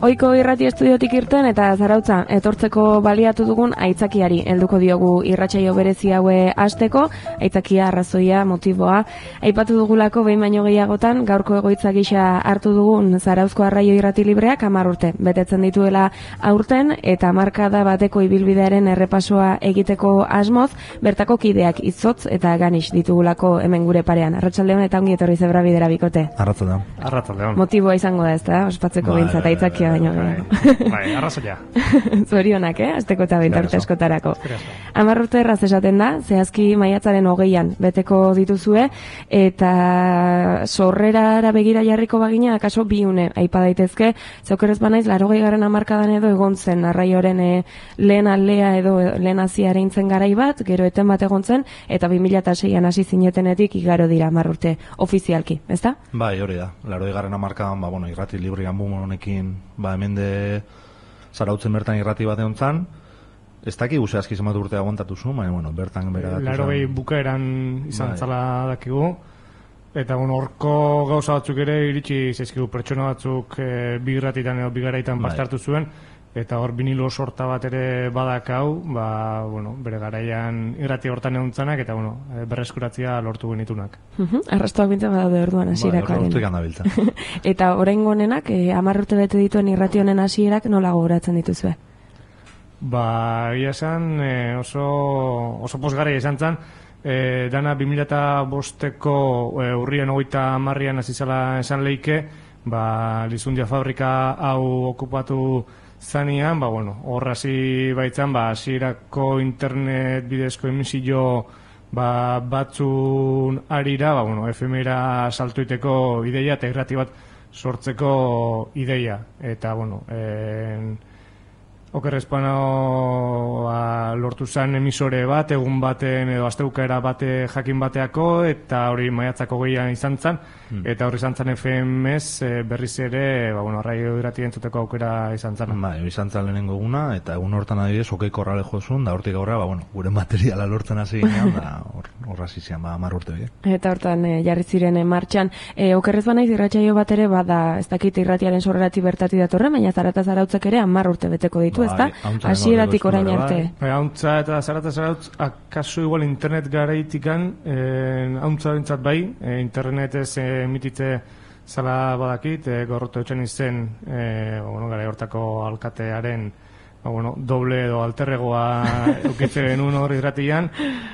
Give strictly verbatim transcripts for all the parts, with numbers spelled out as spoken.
Oiko irrati estudiotik irten eta Zarautza etortzeko baliatu dugun aitzakiari helduko diogu irratsaio berezi haue hasteko, aitzakia, arrazoia, motiboa. Aipatu dugulako behin baino gehiagotan gaurko egoitza gisa hartu dugun Zarauzko Arraio Irrati Libreak hamar urte betetzen dituela aurten eta hamarkada bateko ibilbidearen errepasoa egiteko asmoz, bertako kideak izotz eta ganix ditugulako hemen gure parean. Arratsaldeon eta ongi etorri Zebra Bidera bikote. Arratsaldeon. Arratsaldeon. Motiboa izango da, ezta? Ospatzeko behintzat aitzakia baino. Bai, arrazoia. Zorionak, eh? Azteko eta behinta urte askotarako. Hamar urte erraz esaten da, zehazki maiatzaren hogeian beteko dituzue, eta sorrerara begira jarriko bagina, akaso bi une aipa daitezke, zeukerez banaiz, larogei garen hamarkadan edo egon zen, arraioren e, lehen aldea edo lehen azia ereintzen garai bat, gero eten bat egon zen, eta bi mila seian hasi zinetenetik igaro dira hamar urte ofizialki, ezta? Bai, hori da. Larogei garen hamarkadan, ba, bueno, irrati librean boom honekin, ba, hemen de Zarautzen bertan irrati bat egon zan, ez daki guze aski zenbat urte aguantatu zu, baina, bueno, bertan bera... Larogei bukaeran izan bai. Zala dakigu, eta, bueno, horko gauza batzuk ere iritsi zaizkigu pertsona batzuk e, bi irratitan edo bi garaitan bai. Bastartu zuen, eta hor vinilo sorta bat ere badakau, ba, bueno, bere garaian irrati hortan egon zanak, eta, bueno, berreskuratzea lortu genitunak. Uh-huh. Arrastoak bintzen badaude orduan hasierakoaren. Bai, eta oraingo honenak, eh, hamar urte bete dituen irrati honen hasierak nola gogoratzen dituzue? Ba, egia esan, eh, oso, oso posgarria izan zen, eh, dana bi mila bosteko eh, urrian hogeita hamarrian hasi zela esan leike, ba, Lizundia fabrika hau okupatu zanean, ba, bueno, hor hasi baitzan, ba, hasierako internet bidezko emisio ba, batzun arira, ba, bueno, F M-era saltuiteko ideia eta irrati bat sortzeko ideia. Eta, bueno, en, okerrezpano ba, lortu zen emisore bat, egun baten edo astebukaera bate jakin bateako, eta hori maiatzako gehiago izan zen, hmm. eta hori izan zen F M-ez e, berriz ere, ba, bueno, arraio irrati entzuteko aukera izan zen. Ba, izan zen lehenengo eguna, eta egun hortan adibidez, okei korrale jozun, da hortik aurra, ba, bueno, gure materiala lortzen hasi ginean, da hor hasi zian, ba, hamar urte bie. Eta hortan e, jarri ziren e, martxan, e, okerrez banaiz irratsaio bat ere, bada, ez dakit irratiaren sorrerati bertati datorre, baina Zarata Zarautzek ere hamar urte beteko ditu, ezta? Hasieratik orain arte. Bai, Hauntza eta Zarata Zarautz, akaso igual internet garaitikan, eh, hauntza bintzat bai, eh, internetez eh, emititze zala badakit, eh, gorroto etxen izen, eh, bueno, gara hortako alkatearen, ba, bueno, doble edo alterregoa eukitze genuen hori irratian,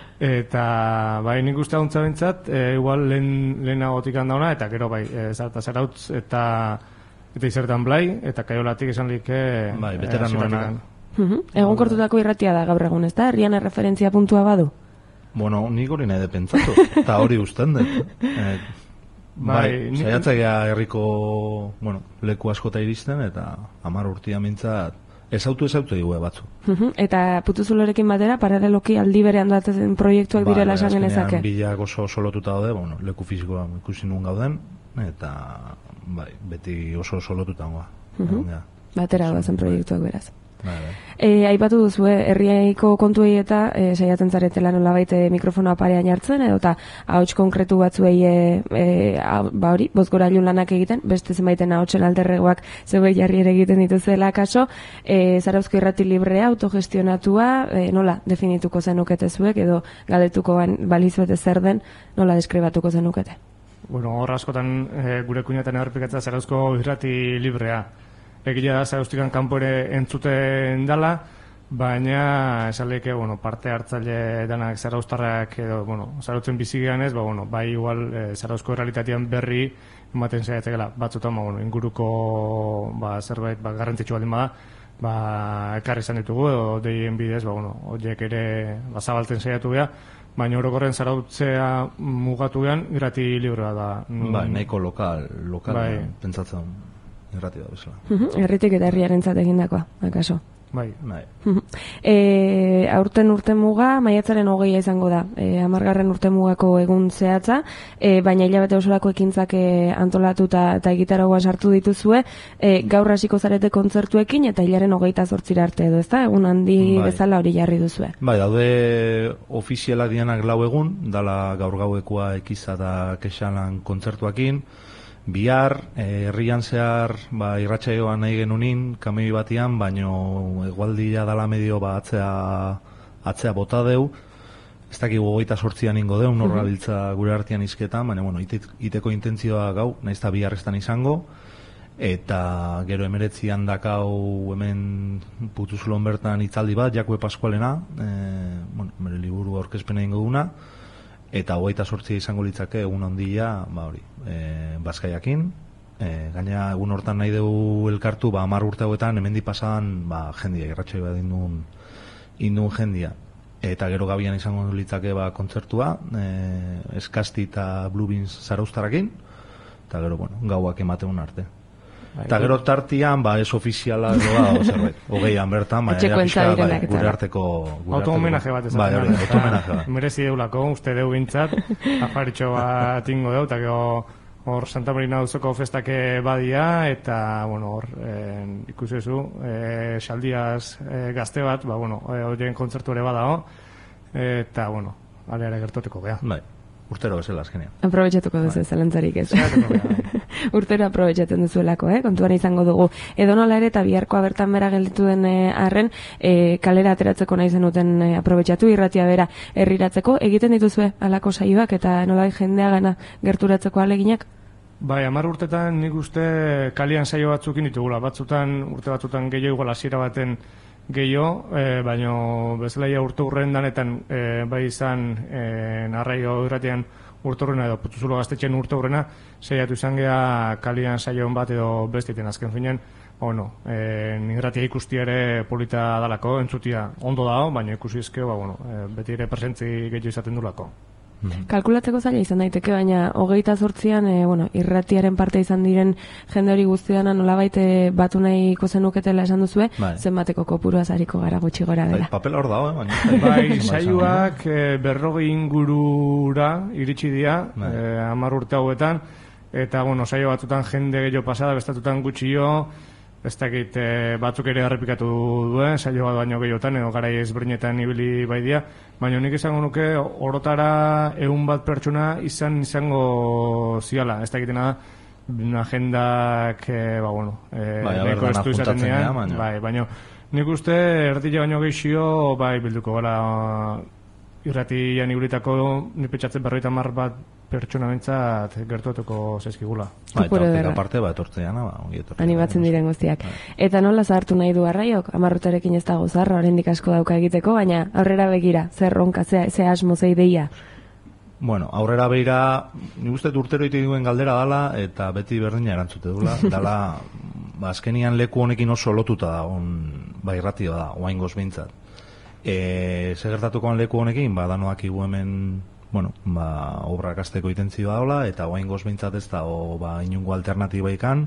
eta bai nik uste hauntza bintzat, eh, igual lehen, lehenagotik handauna, eta gero bai, eh, Zarata Zarautz eta eta izertan blai, eta kaiolatik esan like bai, veteranoena. Uh-huh. Egon kortutako irratia da gaur egun, ez da? Herrian erreferentzia puntua badu? Bueno, nik hori nahi de pentsatu, eta hori usten dut. Eh, bai, bai saiatzea herriko, bueno, leku askota iristen, eta hamar urtia mintzat, ezautu ezautu digue batzu. Uh-huh. Eta putuzulorekin batera, paraleloki aldi berean daten proiektuak bai, direla esan genezake? Bai, bilak oso solotuta daude, bueno, leku fizikoa ikusi nuen gauden, eta bai, beti oso solotuta goa. Uh-huh. Batera doazen proiektuak beraz. Bai, bai. E, aipatu duzu, eh, herriaiko kontuei eta e, saiatzen zaretela nolabait mikrofonoa parean jartzen, edo eta ahots konkretu batzuei e, e, a, ba hori, bozgorailun lanak egiten, beste zenbaiten ahotsen alterregoak zeue jarri ere egiten dituzela kaso, e, Zarauzko Irrati Librea, autogestionatua, e, nola definituko zenukete zuek, edo galdetuko balizuete zer den, nola deskribatuko zenukete? Bueno, hor askotan e, gure kuñetan errepikatza Zarauzko Irrati Librea. Egia da, Zarauztikan kanpo ere entzuten dala, baina esaleke, bueno, parte hartzaile danak Zarauztarrak edo, bueno, Zarautzen bizigean ez, ba, bueno, bai igual e, Zarauzko realitatean berri ematen saiatzekela batzutan, ba, bueno, inguruko ba, zerbait ba, garrantzitsu baldin bada, ba, ekarri izan ditugu, edo deien bidez, ba, bueno, horiek ere ba, zabaltzen saiatu beha, baina orokorren Zarautzea mugatu gehan, irrati librea da. Bai, nahiko lokal, lokal, bai. Pentsatzen irrati da bezala. Uh-huh. Herritik eta herriarentzat egindakoa, akaso. Bai. Bai. Uh-huh. E, aurten urte muga, maiatzaren hogeia izango da, e, hamargarren urte mugako egun zehatza, e, baina hilabete osorako ekintzak e, antolatuta eta egitaragoa sartu dituzue, e, gaur hasiko zarete kontzertuekin eta hilaren hogeita zortzira arte edo, ezta? Egun handi bai. Bezala hori jarri duzue. Bai, daude ofizialak dianak lau egun, dala gaur gauekoa ekiza da kexalan kontzertuakin, Bihar, herrian zehar, ba, irratsaioan nahi genunin, kamioi batian, baino egualdia dala medio ba, atzea, atzea bota deu, ez dakigu hogeita sortzian ingo deu, norra biltza gure artean izketan, baina, bueno, ite, iteko intentzioa gau, nahiz eta bihar estan izango, eta gero emeretzian dakau hemen Putuzulon bertan hitzaldi bat, Jakue Paskualena, e, bueno, bere liburu aurkezpena ingo duna, eta hogeita sortzia izango litzake egun ondia, ba hori, e, Bazkaiakin, e, gaina egun hortan nahi dugu elkartu, ba hamar urte hauetan hemendi pasadan, ba jendia irratsoi bat indun indun jendia. Eta gero gabian izango litzake ba kontzertua, e, Eskasti eta Blue Beans Zarauztarrakin, eta gero bueno, gauak emateun arte. Eta gero tartian, ba, ez ofiziala doa, zerbait, hogeian bertan, ba, pixka, bai, gure arteko... Autohomenaje bat ezaten. Bai, hori, autohomenaje bat. Merezi deulako, uste deu bintzat, afaritxo bat ingo deu, eta gero hor Santa Marina auzoko festake badia, eta, bueno, hor, eh, ikusezu, eh, saldiaz eh, gazte bat, ba, bueno, horien kontzertu ere badao, eta, bueno, aleare gertoteko geha. Bai. Urtero bezala azkenean. Aprobetxatuko duzu, zelantzarik ez. Urtero aprobetxatzen duzuelako, eh? Kontuan izango dugu. Edo nola ere, eta biharkoa bertan bera gelditu den arren, e, kalera ateratzeko nahi zenuten e, aprobetxatu, irratia bera herriratzeko. Egiten dituzue alako saioak eta nola jendea gana gerturatzeko aleginak? Bai, hamar urtetan nik uste kalian saio batzukin ditugula. Batzutan, urte batzutan gehiago igual hasiera baten gehiago, eh, baino bezalaia urte urren danetan eh, bai izan eh, narraio irratian urte urrena edo Putuzulo gaztetxen urte urrena saiatu izan geha kalian saioan bat edo bestiten azken finean, bueno, eh, irratia ikustia ere polita dalako, entzutia ondo dago, baina ikusi izkeo, ba, bueno, eh, beti ere presentzi gehiago izaten dulako. Kalkulatzeko zaila izan daiteke, baina hogeita zortzian e, bueno, irratiaren parte izan diren jende hori guztiana nolabait e, batu nahiko zenuketela esan duzue, bai. Zenbateko kopurua zariko gara gutxi gora dela. Bai, papel hor dago, eh, baina. Bai, saioak e, berrogei ingurura iritsi dira, bai. e, hamar urte hauetan, eta bueno, saio batzutan jende gehiago pasada, bestatutan gutxio, ez dakit e, batzuk ere errepikatu duen, saio bat baino gehiotan, edo garai ezberdinetan ibili bai dira, baina nik izango nuke orotara ehun bat pertsona izan izango ziala, ez dakitena da, agendak, e, ba, bueno, e, bai, neko estu izaten dira, bai, baina nik uste erdile baino gehixio, bai, bilduko gara irratian ibilitako nipetxatzen berroita mar bat pertsona bentsat gertuatuko zezkigula. Ba, eta hortik aparte, ba, etortzean, ba, ongi etortzean. Animatzen diren guztiak. Ba. Eta nola zahartu nahi du arraiok? Amarrutarekin ez dago zarra, oraindik asko dauka egiteko, baina aurrera begira, zer ronka, ze, ze asmo, ze ideia? Bueno, aurrera begira, nik uste urtero ite duen galdera dala, eta beti berdina erantzute dula, dala, ba, azkenian leku honekin oso lotuta da, on, ba, irratio da, oain goz behintzat. E, segertatukoan leku honekin, ba, danoak igu hemen, bueno, ba, obrak azteko itentzioa daula, eta oain goz behintzat ez da, o, ba, inungo alternatiba ikan,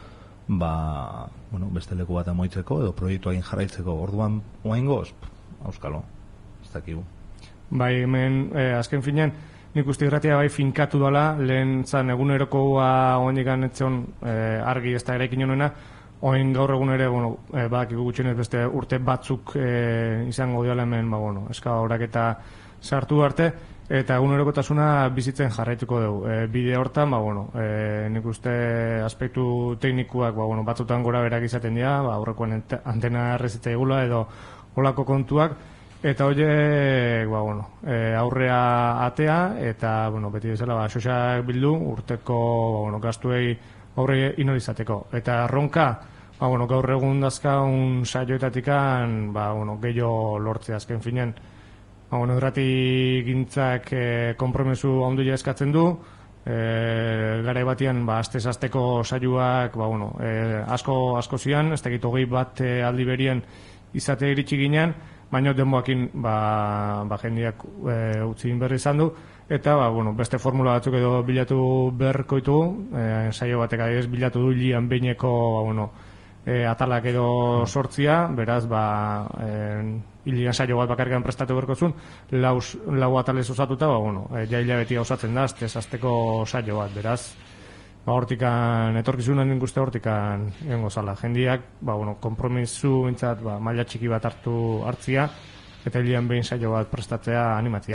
ba, bueno, beste leku bat amoitzeko, edo proiektu egin jarraitzeko, orduan, oain goz, auskalo, ez dakigu. Bai, hemen, eh, azken finean, nik uste irratia bai finkatu dela, lehen zan egunerokoa oainikan etzion eh, argi ez da erekin honena, oain gaur egun ere, bueno, eh, badakigu gutxienez beste urte batzuk eh, izango dira hemen, ba, bueno, eska horak eta sartu arte, eta egunerokotasuna bizitzen jarraituko dugu. E, bide hortan, ba, bueno, e, nik uste aspektu teknikuak, ba, bueno, batzutan gora berak izaten dira, ba, aurrekoan antena errezitza egula edo olako kontuak, eta horiek, ba, bueno, e, aurrea atea, eta, bueno, beti bezala, ba, xoxak bildu, urteko, ba, bueno, gastuei aurre inolizateko. Eta ronka, ba, bueno, gaur egun dazkaun saioetatikan, ba, bueno, gehiago lortzea azken finean. Ba, bueno, irrati gintzak e, konpromesu onduia eskatzen du, e, garai batian, ba, astez asteko saioak, ba, bueno, e, asko, asko zian, ez dakit hogei bat e, aldi berien izate iritsi ginean, baina denboakin, ba, ba, jendeak e, utzi berri izan du, eta, ba, bueno, beste formula batzuk edo bilatu beharko ditu, e, saio batek adibidez bilatu du lian behineko, ba, bueno, e, atalak edo sortzia, beraz, ba, e, hilian saio bat bakarrikan prestatu berko zuen, lau, lau atalez osatuta, ba, bueno, e, jaila beti osatzen da, aztez azteko saio bat, beraz, ba, hortikan, etorkizunan ninguste hortikan egongo zala. Jendiak, ba, bueno, kompromisu bintzat, ba, maila txiki bat hartu hartzia, eta hilian behin saio bat prestatzea animatzia.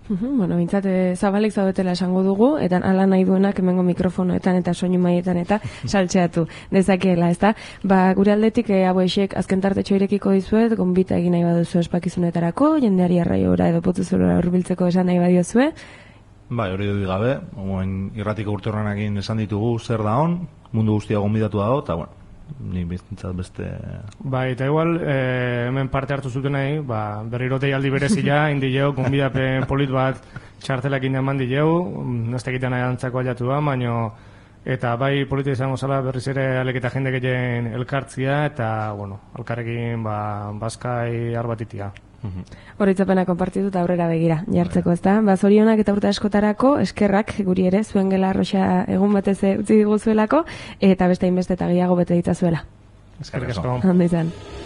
Bueno, bintzat, e, zabalik zaudetela esango dugu, eta ala nahi duenak hemengo mikrofonoetan eta soinu maietan eta saltxeatu dezakeela, ezta? Ba, gure aldetik e, hau esek azken tartetxo irekiko dizuet, gonbita egin nahi baduzu espakizunetarako, jendeari arraiora edo potuzulora urbiltzeko esan nahi badiozue. Bai, hori dudik gabe, oen irratiko urte horrenakin esan ditugu zer da hon, mundu guztia gonbidatu dago, eta bueno, ni biztintzat beste... Bai, eta igual, eh, hemen parte hartu zuten nahi, ba, berrirotei aldi berezila, indi jau, gonbidapen polit bat txartelakin eman di jau, naztekitan nahi antzako aliatu da, baino, eta bai politia izango zala berriz ere aleketa jende gehien elkartzia, eta, bueno, alkarrekin, ba, bazkai arbatitia. Horitzapena konpartitu eta aurrera begira jartzeko, ezta? Ba, zorionak eta urte askotarako, eskerrak guri ere, zuen gela arroxa egun batez utzi diguzuelako, eta beste inbeste eta gehiago bete ditzazuela. Eskerrik asko. Ondo izan.